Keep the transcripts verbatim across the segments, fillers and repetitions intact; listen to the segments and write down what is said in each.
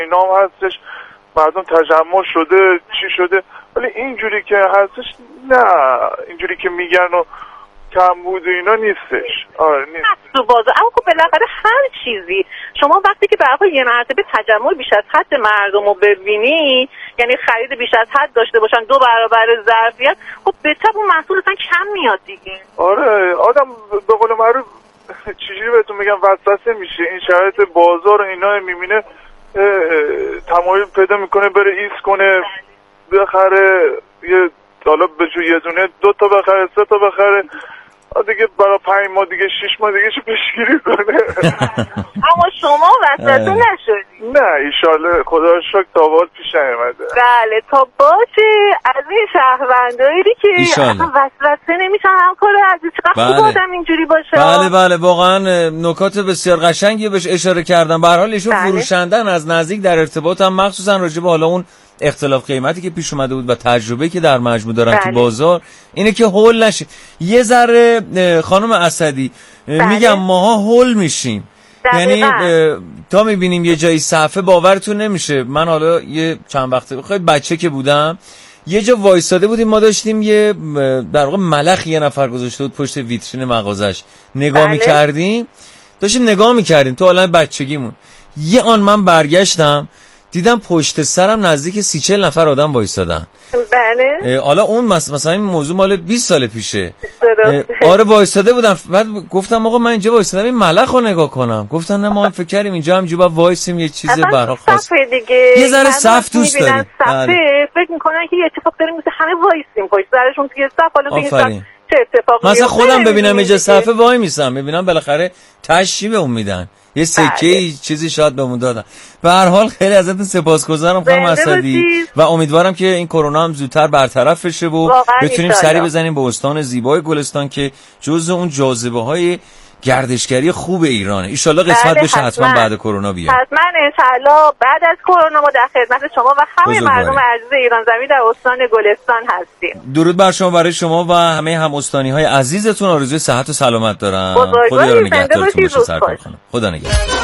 اینا هم هستش، مردم تجمع شده چی شده، ولی اینجوری که هستش نه، اینجوری که میگن و کم بود و اینا نیستش. آره نیست تو بازار. اما خب بالاخره هر چیزی شما وقتی که برای یه مرتبه تجمع بیش از حد مردم رو ببینی، یعنی خرید بیش از حد داشته باشن دو برابر ظرفیت، خب به طب اون محصول اصلا کم میاد دیگه. آره آدم به قول معروف چجوری بهتون میگم وسوسه میشه، این شرایط بازار و اینا میبینه تمایل پیدا میکنه بره ایست کنه بخره، یه حالا به جو یه دونه دو تا بخره سه تا بخره دیگه، برای پنج ماه دیگه شش ماه دیگه چه پیشگیری کنه. اما شما وسوسه نشدی؟ نه ایشالله خدا رو شکر تا حال پیش نیومده. بله تا باشه از این شهروندایی که اصلا وسوسه نمیشن هم کار عزیز، چقدر خوب آدم اینجوری باشه. بله بله واقعا نکات بسیار قشنگی بهش اشاره کردم. به هر حال ایشون فروشندن از نزدیک در ارتباط هم مخصوصا راجع به حالا اون اختلاف قیمتی که پیش اومده بود و تجربه‌ای که در مجموع دارن تو بازار اینه که هول نشه. یه ذره خانم اسدی بله. میگم ماها هول میشیم، یعنی تا میبینیم یه جایی صفحه باورتون نمیشه. من حالا یه چند وقته خیلی بچه که بودم یه جا وایساده بودیم، ما داشتیم یه در واقع ملخ یه نفر گذاشته بود پشت ویترین مغازش، نگاه بله. میکردیم داشتیم نگاه میکردیم تو عالم بچگیمون. یه آن من برگشتم دیدم پشت سرم نزدیک سی چهل نفر آدم وایسادن. بله. حالا اون مثلا این موضوع مال بیست سال پیشه. آره وایساده بودم. بعد گفتم آقا من اینجا وایسادم این ملخ رو نگاه کنم. گفتن نه ما فکر کردیم اینجا همینجوری با وایسیم یه چیز برا خاص. یه ذره صف دوست داریم. صفه فکر میکنن که یه اتفاق داره میفته همه وایسیم پشت سرشون توی صف، حالا دیگه چه اتفاقی مثلا خودم ببینم اینجا صفه وای میسم ببینم بالاخره تشی به اون میدن یه سکه چیزی شاید بهمون دادن. به هر حال خیلی ازتون سپاسگزارم خانم اسدی و امیدوارم که این کرونا هم زودتر برطرف بشه و بتونیم سری بزنیم به استان زیبای گلستان که جزء اون جاذبه های گردشگری خوب ایرانه. ان شاءالله قسمت بشه حتما بعد کرونا بیاد. حتما ان شاءالله بعد از کرونا ما در خدمت شما و همه مردم عزیز ایران زمین در استان گلستان هستیم. درود بر شما، برای شما و همه هم استانی های عزیزتون آرزوی صحت و سلامت دارم. خدا یار نگهدارتون باشه سرکار خانم. خدا نگهدار.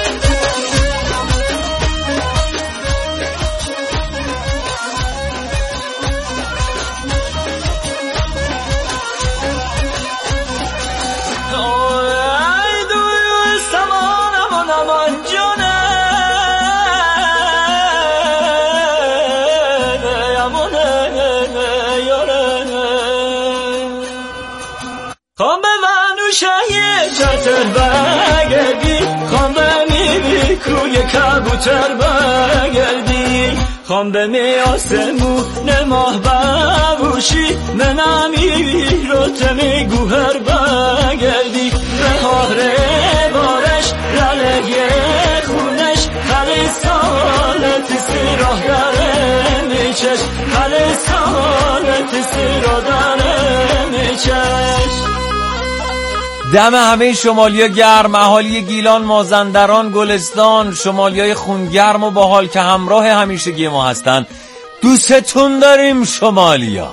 چتر بگردی خان به میبی کوی کبوتر بگردی خان به می آسمون ماه ببوشی منم میبی رو تمی گوهر بگردی بهاره بارش رلگه خونش خلی سالت سی راه داره میچش خلی سالت سی راه داره میچش. دم همه شمالی گرم، اهالی گیلان، مازندران، گلستان، شمالیای خونگرم و باحال که همراه همیشگی ما هستن. دوستتون داریم شمالیا.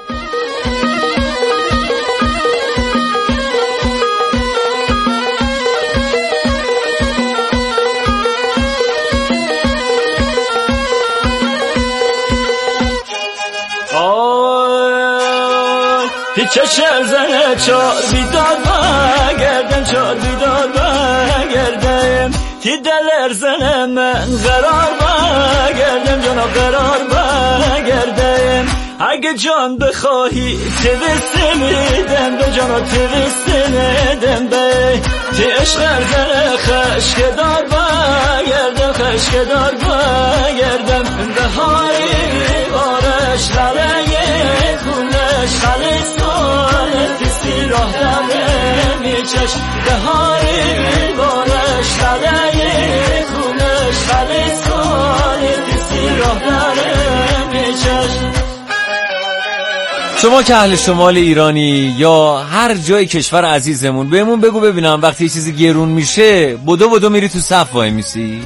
چشم زنه چار بیدار بگردم چار بیدار بگردم که دلر زنه من قرار بگردم جانا قرار بگردم اگه جان بخواهی توسته میدم به جانا توسته میدم به تی عشق زنه خشکدار بگردم خشکدار بگردم بهاری بارش لرگه خونش خلیص راه داره میچش بهاری بارش لده خونش خلی سالی دیسی راه داره میچش. شما که اهل شمال ایرانی یا هر جای کشور عزیزمون بهمون بگو ببینم وقتی یه چیزی گرون میشه بدو بدو میری تو صف وای میسی؟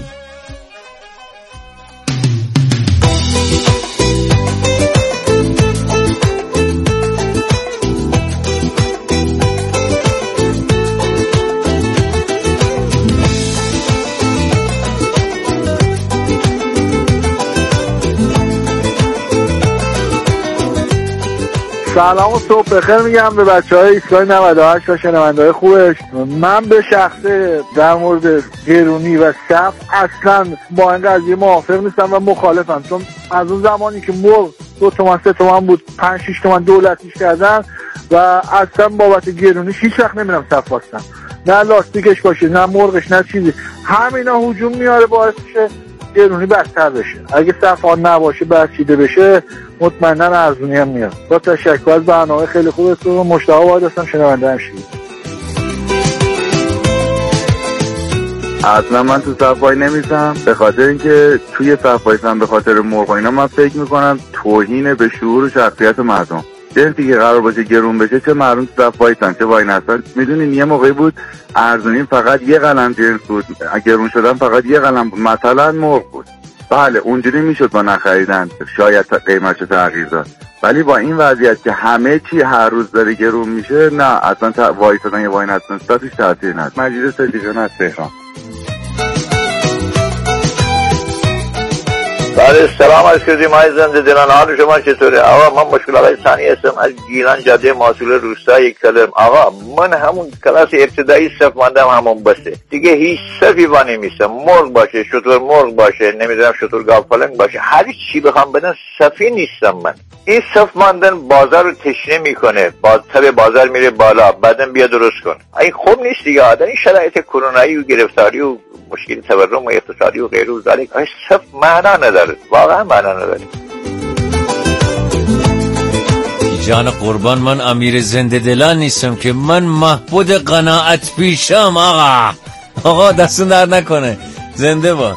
سلام و صبح بخیر میگم به بچه های ایستگاه نود و هشت و شنونده های خوبش. من به شخصه در مورد گرونی و صف اصلا با این قضیه موافق نیستم و مخالفم، چون از اون زمانی که مرغ دو تومن سه تومن بود پنج شیش تومن دولتیش کردن و اصلا بابت گرونیش هیچ وقت نمیرم صف باستم، نه لاستیکش باشه نه مرغش نه چیزی، همینا هجوم میاره باعث میشه گرونی بدتر بشه. اگه صفان نباشه برچیده بشه مطمئنا ارزونی هم میاد. با تشکر از برنامه خیلی خوبتون. مشتاق وارد هستم، شنونده هم شید. اصلا من تو صفای نمیسم، به خاطر اینکه توی صفایسم به خاطر مرغ و اینا من فکر میکنم توهین به شعور و شخصیت مردم. جنسی که قرار باشه گرون بشه چه مردم تو صفایسن چه وای نستن. میدونین یه موقعی بود ارزونی فقط یه قلم جنس بود، گرون شدن فقط یه قلم بود، مثلا مرغ بود. بله اونجوری میشد با نخریدن شاید قیمتش تغییر داد، ولی با این وضعیت که همه چی هر روز داره گرون میشه نه اصلا تا وایسادن یه وای نستن ستاتش تاثیر نداره. مجید صدیقیان از تهران. بله سلام عرض کردیم های زنده دلان، حال شما چطوره؟ آقا من مشکل آقای ثانی هستم از گیلان جاده محصول روستایی کلم. آقا من همون کلاس ابتدایی صف ماندم همون بسته دیگه، هیچ صفی با نمیستم، مرغ باشه شطور مرغ باشه نمیدونم شطور گاو پلنگ باشه هر چی بخوام بدن صفی نیستم من. این صف ماندن بازار رو تشنه میکنه، باز تب بازار میره بالا، بعدم بیا درست کن. این خوب نیست دیگه. آدم این شرایط کرونایی و گرفتاری و مشکل تورم و اقتصادی و غیره و ذالک صف معنا نداره، واقعا معنا نداره. جان قربان من امیر زنده دلان نیستم که، من محبود قناعت پیشم. آقا آقا دستون در نکنه، زنده با.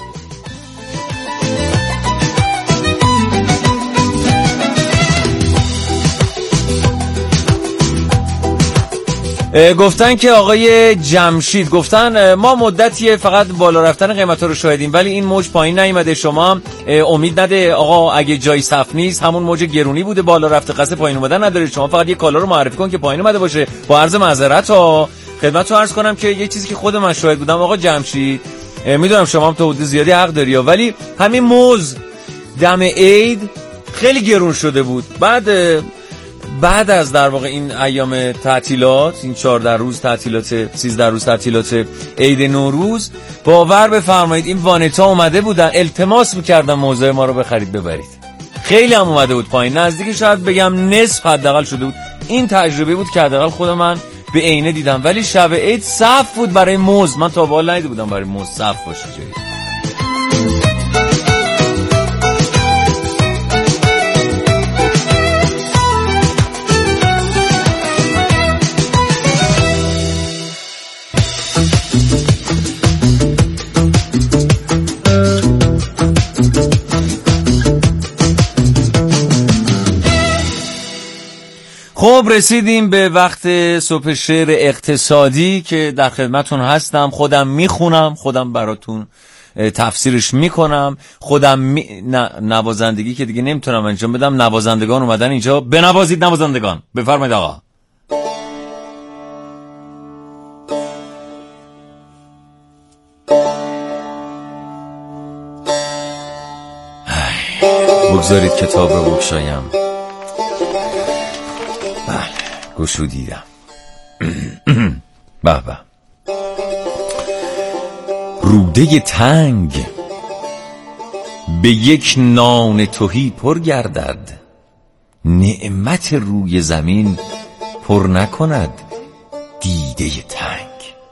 گفتن که آقای جمشید گفتن ما مدتیه فقط بالا رفتن قیمتا رو شاهدیم ولی این موج پایین نیامده. شما امید نده آقا، اگه جای صف نیست همون موج گرونی بوده بالا رفته، قصد پایین اومدن نداره. شما فقط یه کالا رو معرفی کن که پایین اومده باشه. با عرض معذرت ها خدمتتون عرض کنم که یه چیزی که خود من شاهد بودم آقا جمشید، میدونم شما هم تا حدود زیادی حق داری ولی همین موز دم عید خیلی گرون شده بود. بعد بعد از در واقع این ایام تعطیلات، این چهارده روز تعطیلات، سیزده روز تعطیلات عید نوروز، باور بفرمایید این وانتا اومده بودن التماس میکردن موضوع ما رو بخرید ببرید. خیلی هم اومده بود پایین، نزدیک شاید بگم نصف حداقل شده بود. این تجربه بود که حداقل خود من به عینه دیدم. ولی شب عید صف بود برای موز، من تا به حال ندیده بودم برای موز صف باشه جایی. خب رسیدیم به وقت صبح شعر اقتصادی که در خدمتون هستم. خودم میخونم، خودم براتون تفسیرش میکنم، خودم می... ن... نوازندگی که دیگه نمیتونم انجام بدم. نوازندگان اومدن اینجا، بنوازید نوازندگان، بفرمایید آقا. بگذارید کتاب رو بگشایم. گشودیدم. به به. روده تنگ به یک نان تهی پر گردد، نعمت روی زمین پر نکند دیده تنگ.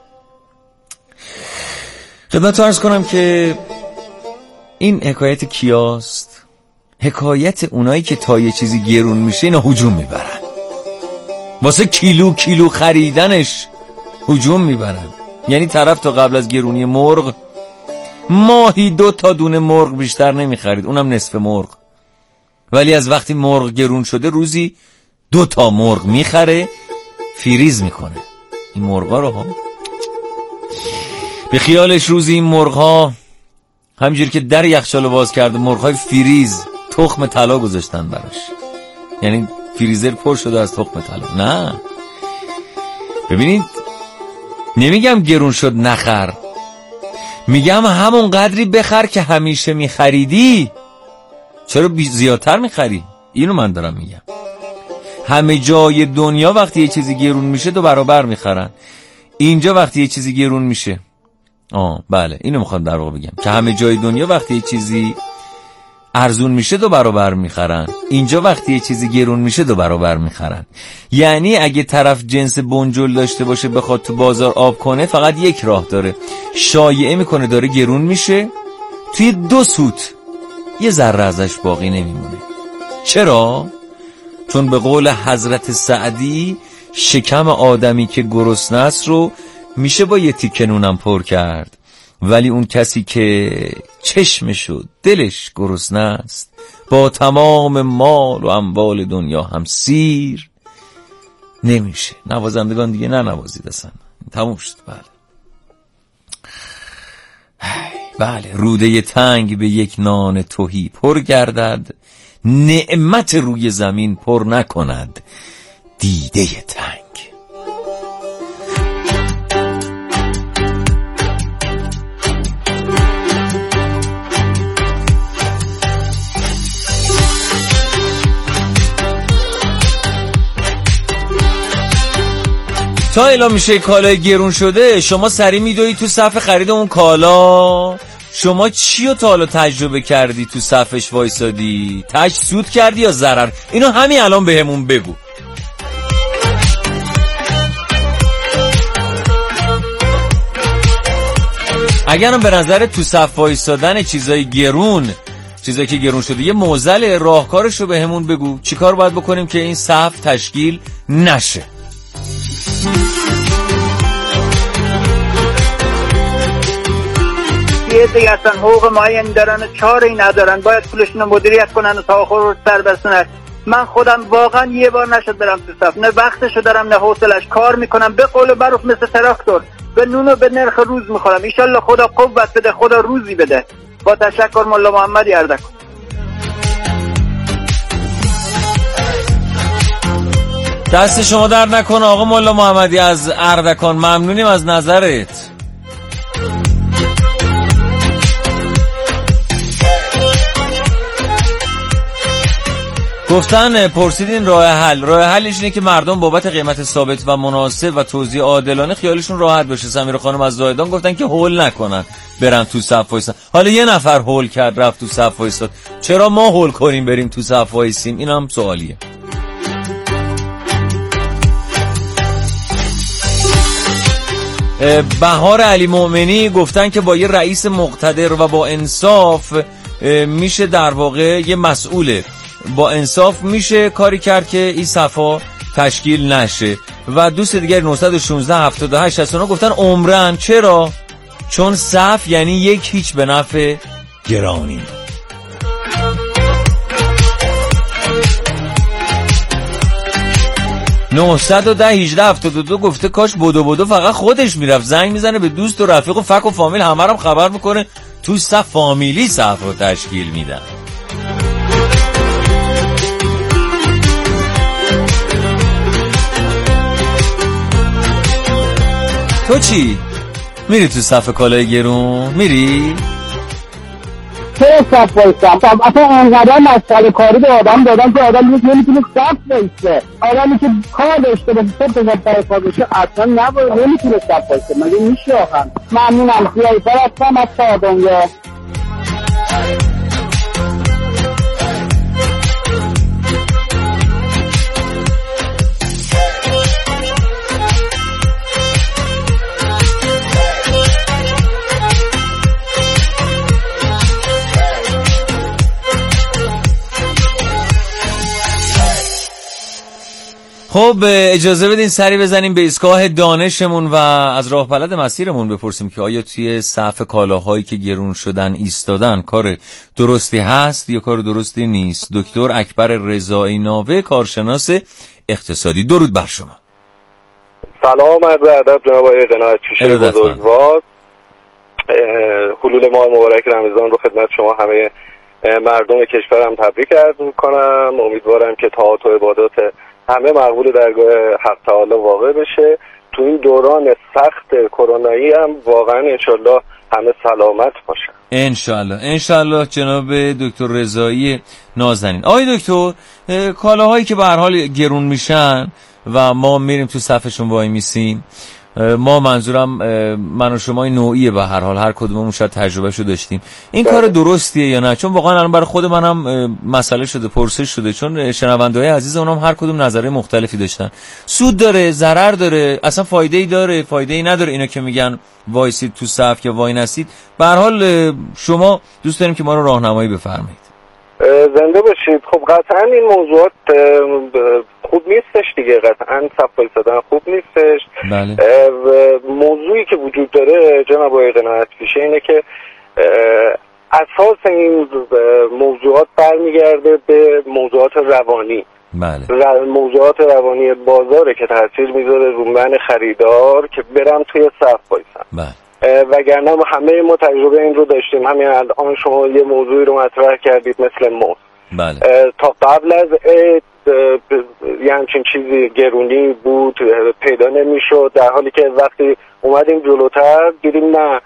خدمت عرض کنم که این حکایت کیاست؟ حکایت اونایی که تا یه چیزی گرون میشه اینا هجوم میبرن، واسه کیلو کیلو خریدنش هجوم میبرن. یعنی طرف تا قبل از گرونی مرغ ماهی دو تا دونه مرغ بیشتر نمیخرید، اونم نصف مرغ. ولی از وقتی مرغ گرون شده روزی دو تا مرغ میخره، فریز میکنه این مرغا رو ها. به خیالش روزی این مرغا همینجوری که در یخچال باز کرده مرغای فریز تخم طلا گذاشتن براش، یعنی فریزر پر شده از تخم طلا. نه ببینید، نمیگم گرون شد نخر، میگم همون قدری بخر که همیشه میخریدی. چرا زیادتر میخری؟ اینو من دارم میگم. همه جای دنیا وقتی یه چیزی گرون میشه دو برابر میخرن، اینجا وقتی یه چیزی گرون میشه آه بله اینو میخوام در واقع بگم که همه جای دنیا وقتی یه چیزی ارزون میشه دو برابر میخرن، اینجا وقتی یه چیزی گرون میشه دو برابر میخرن. یعنی اگه طرف جنس بنجل داشته باشه بخواد تو بازار آب کنه فقط یک راه داره، شایعه میکنه داره گرون میشه، توی دو سوت یه ذره ازش باقی نمیمونه. چرا؟ چون به قول حضرت سعدی شکم آدمی که گرسنه است رو میشه با یه تیکه نونم پر کرد، ولی اون کسی که چشمش و دلش گرسنه است با تمام مال و اموال دنیا هم سیر نمیشه. نوازندگان دیگه نه نوازید اصلا، تموم شد. بله بله روده تنگ به یک نان تهی پر گردد، نعمت روی زمین پر نکند دیده تنگ. تا اعلام میشه کالای گرون شده شما سری میدوی تو صف خرید اون کالا. شما چی رو تا حالا تجربه کردی تو صفش وایسادی؟ تاش سود کردی یا ضرر؟ اینو همین الان بهمون بگو. اگرم به نظر تو صف وایسادن چیزای گرون، چیزایی که گرون شده یه معضل، راهکارش رو بهمون بگو. چیکار باید بکنیم که این صف تشکیل نشه؟ یه دیگه اصلا حقوق معین دارن و چاره ای ندارن، باید پولشون رو مدیریت کنن و تا آخر رو سر برسونن. من خودم واقعا یه بار نشد برم تو صف، نه وقتشو دارم نه حوصلش، کار میکنم به قول معروف مثل تراکتور، به نون و به نرخ روز میخورم. ایشالله خدا قوت بده، خدا روزی بده. با تشکر مولا محمد اردکان. دست شما در نکنه آقا مولا محمدی از اردکان، ممنونیم از نظرت. گفتن پرسیدین راه حل، راه حلش اینه که مردم بابت قیمت ثابت و مناسب و توزیع عادلانه خیالشون راحت بشه. سمیرا خانم از زاهدان گفتن که هول نکنن برن تو صف وایسن. حالا یه نفر هول کرد رفت تو صف وایساد، چرا ما هول کنیم بریم تو صف وایسیم؟ اینم سوالیه. بهار علی مومنی گفتن که با یه رئیس مقتدر و با انصاف میشه در واقع یه مسئوله، با انصاف میشه کاری کرد که این صفا تشکیل نشه. و دوست دیگر نهصد و شانزده هفتاد و هشت شصت و نه گفتن عمرن. چرا؟ چون صف یعنی یک هیچ به نفع گرانی. نهصد و ده هجده هفتاد و دو گفته کاش بدو بدو فقط خودش میرفت، زنگ میزنه به دوست و رفیق و فک و فامیل همه رو خبر میکنه تو صف فامیلی صف رو تشکیل میدن. تو چی؟ میری تو صف کالای گرون؟ میری؟ چرا صف وایستم؟ اصلا انقدر مسئله کاری به آدم دادم که آدم نمیتونه صف وایسته. آدمی که کار داشته باشه صف بزن برای کار باشه اصلا نباید نمیتونه صف وایسته. مگه میشه آخر؟ ممنونم. سیاهی پر هستم از سادنگه. خب اجازه بدین سری بزنیم به ایستگاه دانشمون و از راه پلد مسیرمون بپرسیم که آیا توی صف کالاهایی که گرون شدن ایستادن کار درستی هست یا کار درستی نیست. دکتر اکبر رضایی ناوه، کارشناس اقتصادی. درود بر شما. سلام، عرض ادب جناب آقای قناعت کشی بزرگوار. حلول ماه مبارک رمضان رو خدمت شما همه مردم کشورم تبریک عرض می‌کنم. امیدوارم که طاعات و عبادات همه مقبول درگاه حق تعالی واقع بشه. تو این دوران سخت کرونایی هم واقعا انشالله همه سلامت باشن انشالله. انشالله جناب دکتر رضایی نازنین. آقای دکتر، کالاهایی که به هر حال گرون میشن و ما میریم تو صفشون وای میسیم، ما منظورم من و شما نوعیه، به هر حال هر کدوممون شاید تجربهشو داشتیم، این بله. کار درستیه یا نه؟ چون واقعا الان برای خود منم مسئله شده، پرسش شده، چون شنونده‌های عزیز اونم هر کدوم نظریه مختلفی داشتن. سود داره، ضرر داره، اصلا فایده‌ای داره، فایده‌ای نداره اینا که میگن وایسید تو صف یا وای نسید؟ به هر حال شما دوست داریم که ما رو راهنمایی بفرمایید. زنده باشید. خب قطعا این موضوعات خوب نیستش دیگه، قطعا صف وایسادن خوب نیستش. بله. موضوعی که وجود داره جناب آقای قناعت پیشه اینه که اساس این موضوعات برمیگرده به موضوعات روانی. بله. موضوعات روانی بازاره که تاثیر میذاره رو من خریدار که برم توی صف وایسم. بله. وگرنه همه ما تجربه این رو داشتیم. همین الان شما یه موضوعی رو مطرح کردید مثل موز. بله. تا قبل از عید یه همچین چیزی گرونی بود، پیدا نمیشد، در حالی که وقتی اومدیم جلوتر دیدیم نه،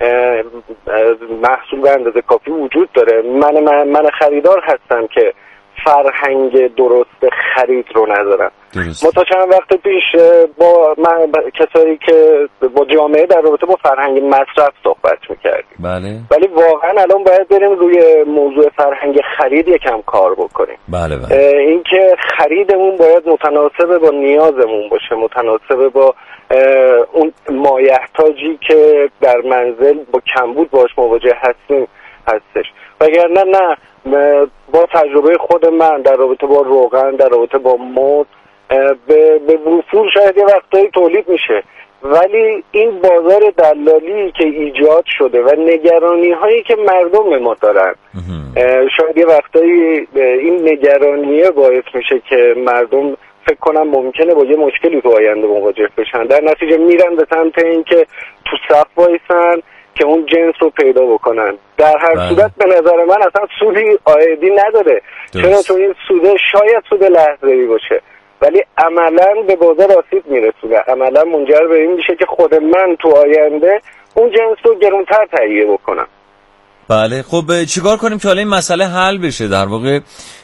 محصول به اندازه کافی وجود داره. من, من, من خریدار هستم که فرهنگ درست خرید رو ندارم. ما تا چند وقت پیش با من با کسایی که با جامعه در رابطه با فرهنگ مصرف صحبت میکردیم. بله. ولی واقعا الان باید بریم روی موضوع فرهنگ خرید یکم کار بکنیم. بله بله. اینکه خریدمون باید متناسب با نیازمون باشه، متناسب با اون مایحتاجی که در منزل با کمبود باش مواجه هستیم هستش. وگرنه نه، با تجربه خود من در رابطه با روغن، در رابطه با مد، به به وفور شاید یه وقتایی تولید میشه، ولی این بازار دلالی که ایجاد شده و نگرانی هایی که مردم ما دارن، شاید یه وقتایی این نگرانیه باعث میشه که مردم فکر کنم ممکنه با یه مشکلی تو آینده مواجه بشن، در نتیجه میرن به سمت این که تو صف وایسن که اون جنس رو پیدا بکنن. در هر بله. صورت به نظر من اصلا سودی عایدی نداره. درست. چرا؟ چون این سوده شاید سود لحظه‌ای باشه ولی عملاً به بازار آسیب میرسونه، عملاً منجر به این میشه که خود من تو آینده اون جنس رو گرونتر تهیه بکنم. بله. خب چیکار کنیم که حالا این مسئله حل بشه؟ در واقع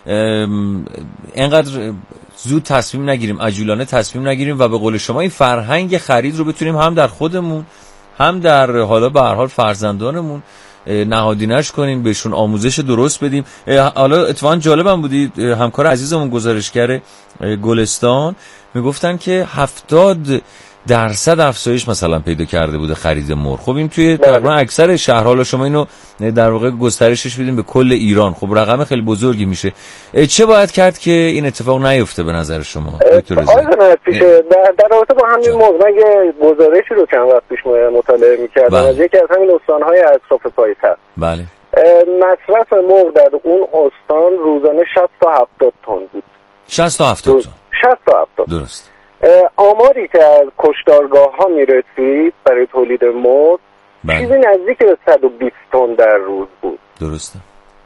اینقدر زود تصمیم نگیریم، عجولانه تصمیم نگیریم و به قول شما این فرهنگ خرید رو بتونیم هم در خودمون هم در حالا به هر حال فرزندانمون نهادینش کنیم، بهشون آموزش درست بدیم. حالا اتفاقا جالبم بودید همکار عزیزمون گزارشگر گلستان میگفتن که هفتاد درصد افزایش مثلا پیدا کرده بوده خرید مرغ. خب این توی تقریبا اکثر شهرها، حالا شما اینو در واقع گسترشش بدیم به کل ایران، خب رقم خیلی بزرگی میشه. چه باید کرد که این اتفاق نیفته به نظر شما دکتر رضایی؟ در رابطه با همین موضوع من یه گزارشی رو چند وقت پیش مطالعه می‌کردم از یکی از همین استان‌های اطراف پایتخت. بله. مصرف مرغ در اون استان روزانه شصت تا هفتاد تن بود. شصت تا هفتاد تن. شصت تا هفتاد. درست. آماری که از کشتارگاه ها میرسید برای تولید مرغ چیزی نزدیک به صد و بیست تن در روز بود. درسته.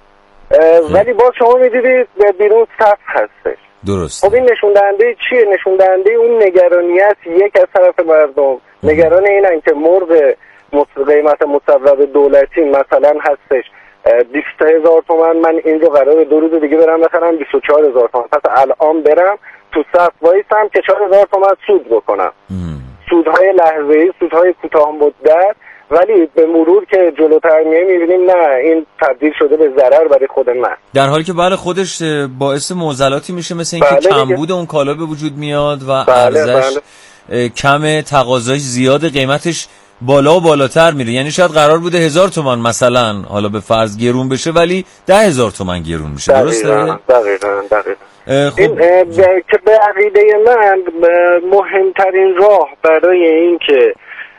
ولی باز شما میدیدید بیرون صف هستش. درسته. خب این نشون دهنده چیه؟ نشون دهنده اون نگرانیت یک از طرف مردم، نگران اینن که مرغ قیمت مصوب دولتی مثلا هستش بیست هزار تومان، من این رو قراره دو روز دیگه برم بخرم بیست و چهار هزار تومان، پس الان برم تو صف وایسم که چهار هزار تومان سود بکنم. ام. سودهای لحظه‌ای، سودهای کوتاه مدت، ولی به مرور که جلوتر میایم میبینیم نه، این تبدیل شده به ضرر برای خود من، در حالی که بله خودش باعث معضلاتی میشه، مثل اینکه بله کمبود اون کالا به وجود میاد و بله ارزش بله. کم، تقاضاش زیاد، قیمتش بالا و بالاتر میره. یعنی شاید قرار بوده هزار تومان مثلا حالا به فرض گرون بشه ولی ده هزار تومان گرون میشه. درسته؟ دقیقاً دقیقاً دقیقاً. خب. این که به عقیده من مهمترین راه برای این که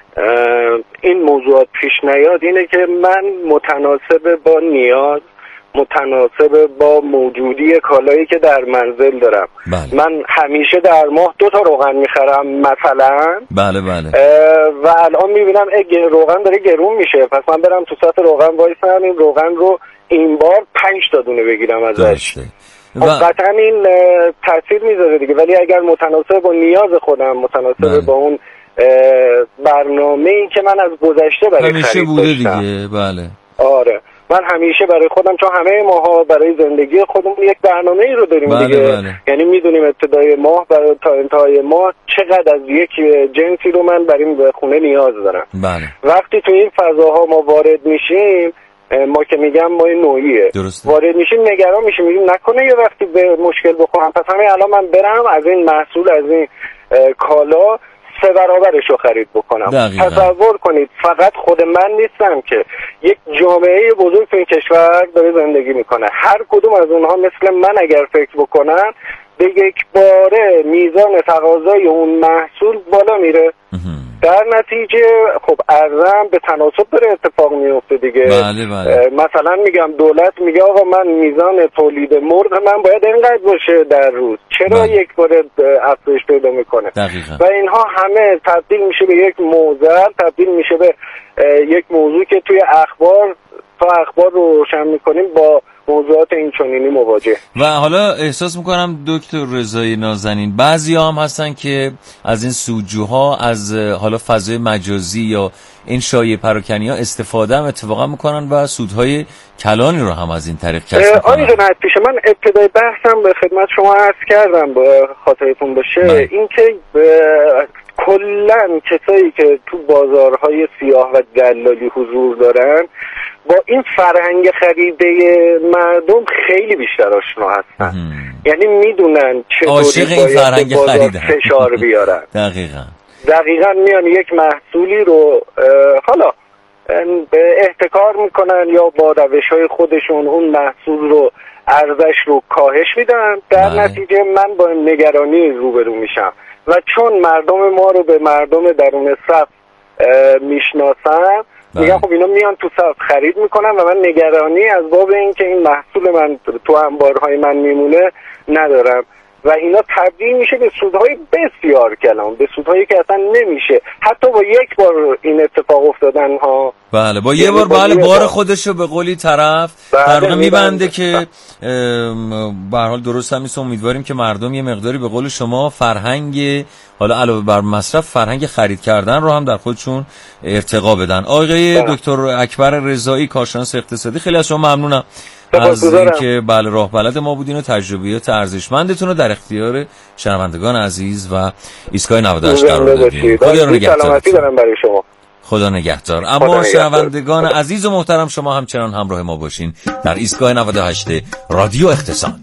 این موضوعات پیش نیاد اینه که من متناسب با نیاز، متناسب با موجودی کالایی که در منزل دارم. بله. من همیشه در ماه دو تا روغن میخرم مثلا. بله بله. و الان میبینم روغن داره گرون میشه، پس من برم تو سطح روغن وایسم این روغن رو این بار پنج تا دونه بگیرم ازش. و قطعا این تاثیر میذاره دیگه، ولی اگر متناسب با نیاز خودم، متناسب بله. با اون برنامه‌ای که من از گذشته برای همیشه خرید بوده داشتم. دیگه. بله آره من همیشه برای خودم، چون همه ماها برای زندگی خودمون یک برنامه‌ای رو داریم. بله دیگه بله. یعنی میدونیم ابتدای ماه برای تا انتهای ماه چقدر از یک جنسی رو من برای به خونه نیاز دارم. بله. وقتی تو این فضاها ما وارد میشیم، ما که میگم ما نوعیه درسته. وارد میشیم نگران میشیم، میگیم نکنه یه وقتی به مشکل بخورم، پس همین الان من برم از این محصول، از این کالا سه برابرش رو خرید بکنم. دقیقا. تصور کنید فقط خود من نیستم که یک جامعه بزرگ تو این کشور داره زندگی میکنه. هر کدوم از اونها مثل من اگر فکر بکنن به یک باره میزان تقاضای اون محصول بالا میره. در نتیجه خب ارزم به تناسب داره اتفاق میفته دیگه. بله بله. مثلا میگم دولت میگه آقا من میزان تولید مرغ من باید اینقدر باشه در روز، چرا بله. یک باره افزایش پیدا میکنه؟ دقیقا. و اینها همه تبدیل میشه به یک موضوع، تبدیل میشه به یک موضوع که توی اخبار تا اخبار رو روشن میکنیم با موضوعات این چنینی مواجه. و حالا احساس میکنم دکتر رضایی نازنین بعضی هم هستن که از این سودجوها از حالا فضای مجازی یا این شایعه پراکنی ها استفاده هم اتفاقا میکنن و سودهای کلانی رو هم از این طریق کسب میکنن. آقای جنایت پیشه، من ابتدای بحثم به خدمت شما عرض کردم با خاطرتون باشه اینکه کلن کسایی که تو بازارهای سیاه و دلالی حضور دارن با این فرهنگ خریده مردم خیلی بیشتر آشنا هستن. هم. یعنی میدونن چطوری باید فرهنگ خریده فشار بیارن. دقیقاً دقیقاً میان یک محصولی رو حالا احتکار میکنن یا با روش‌های خودشون اون محصول رو ارزش رو کاهش میدن. در بله. نتیجه من با نگرانی روبرو میشم و چون مردم ما رو به مردم درون صف میشناسن میگن خب اینا میان تو صف خرید میکنن و من نگرانی از باب این که این محصول من تو انبارهای من میمونه ندارم و اینا تبدیل میشه به سودهای بسیار کلان، به سودهایی که اصلا نمیشه حتی با یک بار این اتفاق افتادن ها. بله با یه بار بله بار خودشو به قولی طرف در واقع میبنده که به هر حال درست هم نیست. امیدواریم که مردم یه مقداری به قول شما فرهنگ حالا علاوه بر مصرف فرهنگ خرید کردن رو هم در خودشون ارتقا بدن. آقای دکتر اکبر رضایی کارشناس اقتصادی خیلی از شما ممنونم از اینکه بله راه بلد ما بودین و تجربیات ارزشمندتون رو در اختیار شنوندگان عزیز و ایستگاه نود و هشت قرار دادید. خدا نگهدارتون. برای شما. خدا نگهدار. اما شنوندگان عزیز و محترم شما همچنان همراه ما باشین در ایستگاه نود و هشت رادیو اقتصاد.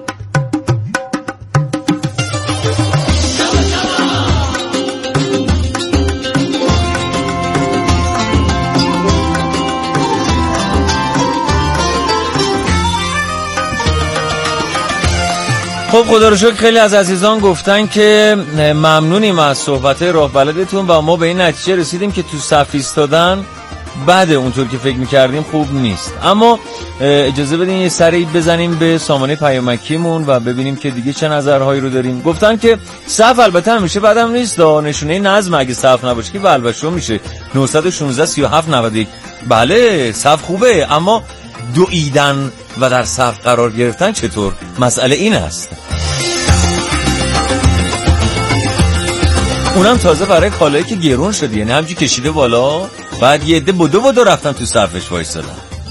خب خدا رو شکر خیلی از عزیزان گفتن که ممنونیم از صحبت راه بلدتون و ما به این نتیجه رسیدیم که تو صف ایستادن بعد اونطور که فکر می‌کردیم خوب نیست. اما اجازه بدین یه سری بزنیم به سامانه پیامکیمون و ببینیم که دیگه چه نظرهایی رو داریم. گفتن که صف البته همیشه بعدم نیست، نشونه نظم اگه صف نباشه که بلبشو میشه. نه یک شش سه هفت نه یک بله صف خوبه، اما دویدن و در صف قرار گرفتن چطور؟ مسئله این است. اونم تازه برای کالایی که گرون شده، یعنی همچی کشیده بالا بعد یه عده بدو بدو رفتن تو صفش وایسادن.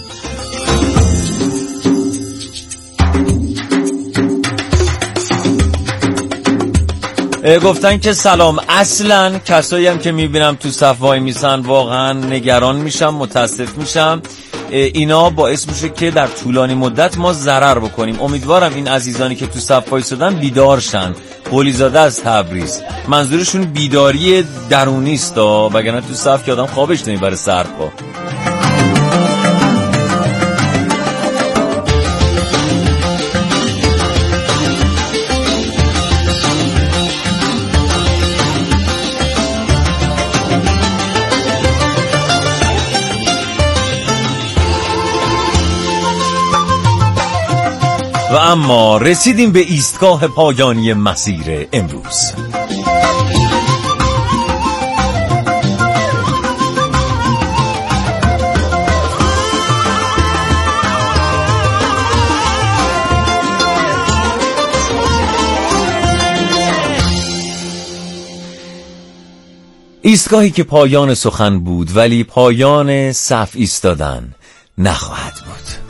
گفتن که سلام، اصلا کسایی هم که میبینم تو صف وای میسن واقعا نگران میشم، متاسف میشم. اینا باعث میشه که در طولانی مدت ما ضرر بکنیم. امیدوارم این عزیزانی که تو صف وایسادن بیدار شن. قلیزاده از تبریز، منظورشون بیداری درونی است، وگرنه تو صف که آدم خوابش نمیبره سرپا. و اما رسیدیم به ایستگاه پایانی مسیر امروز. ایستگاهی که پایان سخن بود ولی پایان صف ایستادن نخواهد بود.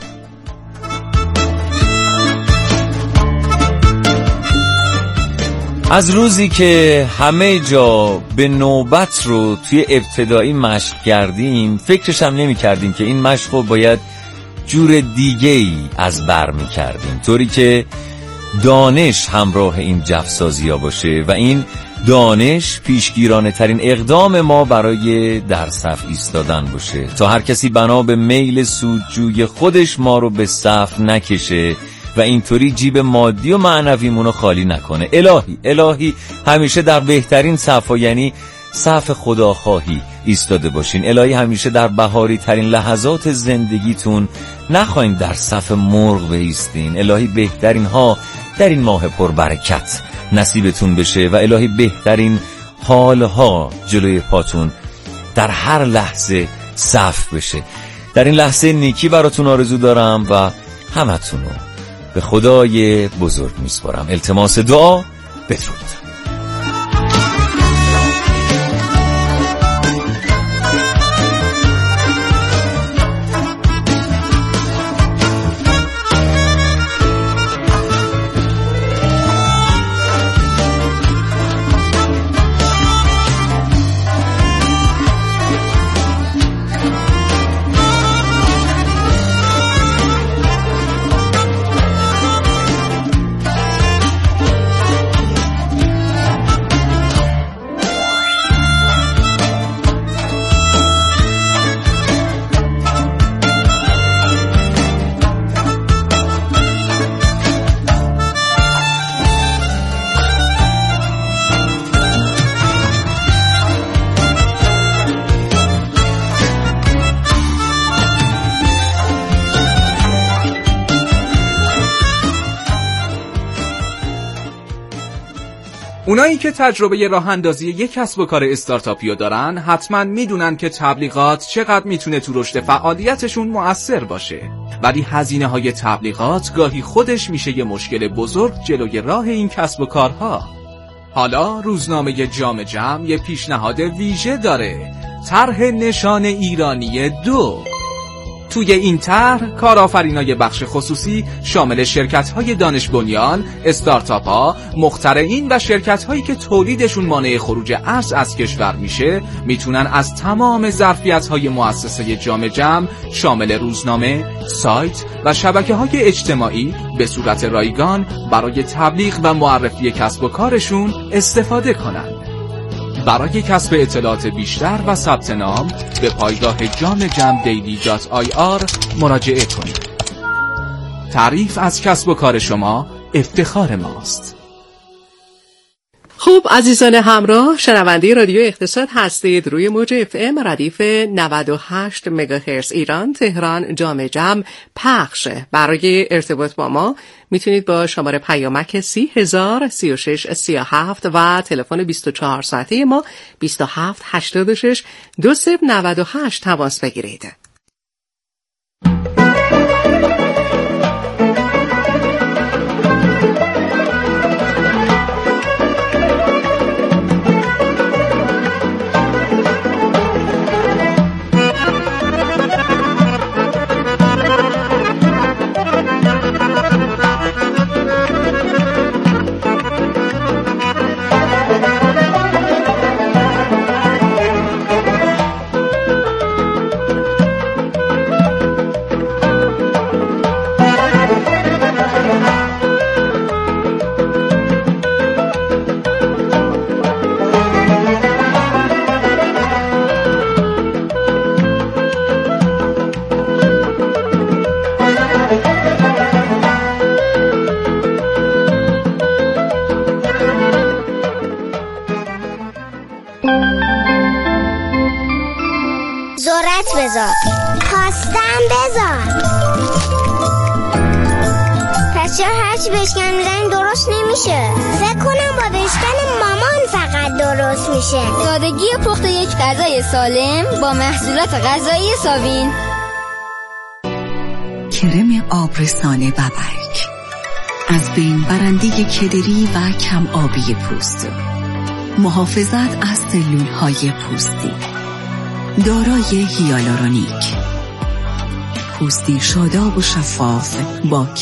از روزی که همه جا به نوبت رو توی ابتدایی مشق کردیم، فکرش هم نمی کردیم که این مشق رو باید جور دیگه ای از بر می کردیم، طوری که دانش همراه این جفسازی ها باشه و این دانش پیشگیرانه ترین اقدام ما برای در صف ایستادن باشه، تا هر کسی بنا به میل سودجوی خودش ما رو به صف نکشه و اینطوری جیب مادی و معنویمونو خالی نکنه. الهی الهی همیشه در بهترین صفا، یعنی صف خداخواهی ایستاده باشین. الهی همیشه در بهاری ترین لحظات زندگیتون نخواین در صف مرغ بایستین. الهی بهترین ها در این ماه پربرکت نصیبتون بشه و الهی بهترین حالها جلوی پاتون در هر لحظه صف بشه. در این لحظه نیکی براتون آرزو دارم و همتونو به خدای بزرگ میسپارم. التماس دعا، بدرود. اونایی که تجربه راه اندازی یک کسب و کار استارتاپی رو دارن حتما میدونن که تبلیغات چقدر میتونه تو رشد فعالیتشون مؤثر باشه، ولی هزینه های تبلیغات گاهی خودش میشه یه مشکل بزرگ جلوی راه این کسب و کارها. حالا روزنامه جام جم یه پیشنهاد ویژه داره، طرح نشان ایرانی دو. توی این طرح کارآفرینای بخش خصوصی شامل شرکت‌های دانش بنیان، استارتاپ‌ها، مخترعین و شرکت‌هایی که تولیدشون مانع خروج ارز از کشور میشه میتونن از تمام ظرفیت‌های مؤسسه جام جم شامل روزنامه، سایت و شبکه‌های اجتماعی به صورت رایگان برای تبلیغ و معرفی کسب و کارشون استفاده کنند. برای کسب اطلاعات بیشتر و ثبت نام به پایگاه جام جم دیلی دات آی آر مراجعه کنید. تعریف از کسب و کار شما افتخار ماست. خوب عزیزان همراه، شنونده رادیو اقتصاد هستید. روی موج اف ام ردیف نود و هشت مگاهرتز ایران تهران جام جم پخش. برای ارتباط با ما میتونید با شماره پیامک سی هزار سی و شش سی و هفت و تلفن بیست و چهار ساعته ما بیست و هفت هشتاد و شش دو صفر نود و هشت تماس بگیرید. بذار خواستم بذار. پس چرا هرچی بشکن میزنی درست نمیشه؟ فکر کنم با بشکن مامان فقط درست میشه. سادگی پخت یک غذای سالم با محصولات غذایی ساوین. کرم آبرسان ببرک از بین برنده کدری و کم آبی پوست. محافظت از سلولهای پوستی، دارای هیالورونیک، پوستی شاداب و شفاف با